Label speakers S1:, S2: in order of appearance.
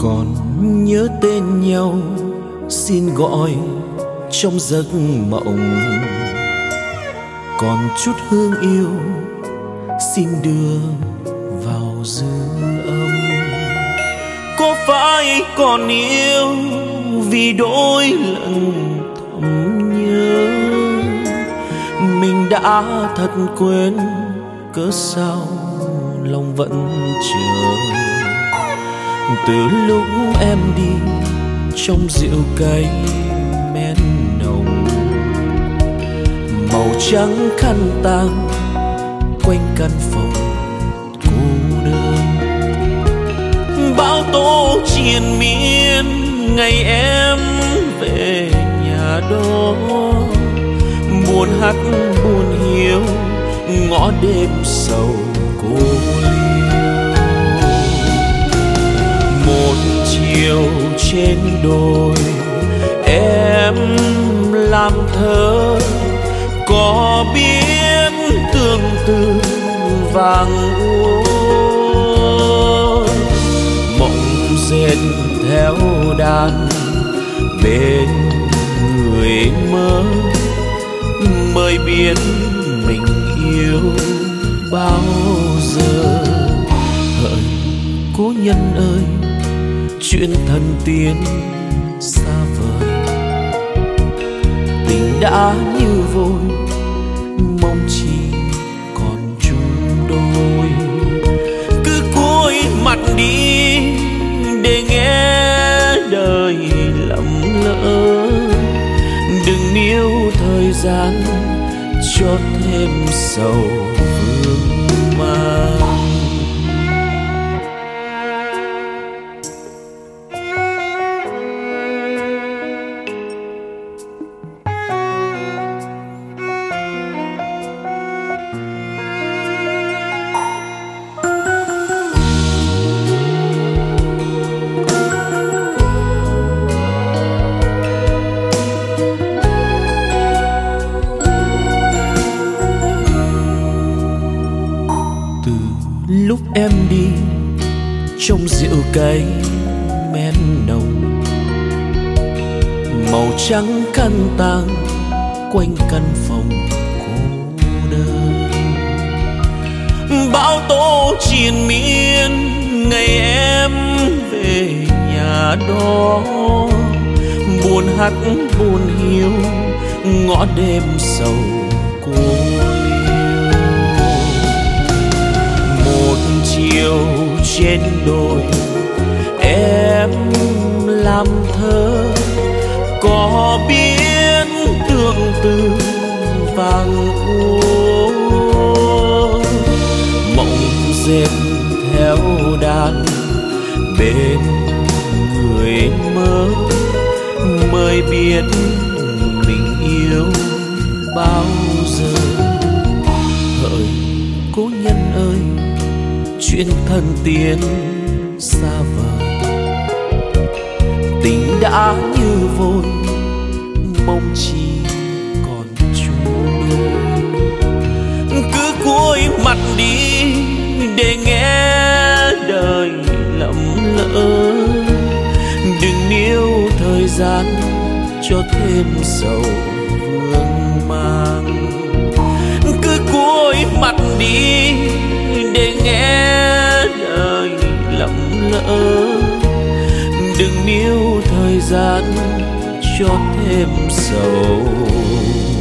S1: Còn nhớ tên nhau xin gọi trong giấc mộng, còn chút hương yêu xin đưa vào dư âm. Có phải còn yêu vì đôi lần thầm nhớ, mình đã thật quên cớ sao lòng vẫn chờ. Từ lúc em đi trong rượu cay men nồng, màu trắng khăn tang quanh căn phòng cô đơn. Bão tố triền miên ngày em về nhà đó, buồn hắt buồn hiu ngõ đêm sầu cô liêu. Một chiều trên đồi em làm thơ, có biết tương tư vàng úa. Mộng dệt theo đàn bên người mơ, mới biết mình yêu bao giờ. Hỡi cố nhân ơi, chuyện thần tiên xa vời, tình đã như vôi mong chỉ còn chung đôi. Cứ cúi mặt đi để nghe đời lầm lỡ, đừng níu thời gian cho thêm sầu vương mang. Lúc em đi trong rượu cay men nồng, màu trắng khăn tang quanh căn phòng cô đơn. Bão tố triền miên ngày em về nhà đó, buồn hắt buồn hiu ngõ đêm sầu cô. Chiều trên đồi em làm thơ, có biết tương tư vàng úa. Mộng dệt theo đàn bên người mơ, mới biết mình yêu bao giờ. Hỡi cố nhân ơi, chuyện thần tiên xa vời, tình đã như vôi mong chỉ còn chung đôi. Cứ cúi mặt đi để nghe đời lầm lỡ, đừng níu thời gian cho thêm sầu vương mang. Cứ cúi mặt đi để nghe đời lầm lỡ, đừng níu thời gian cho thêm sầu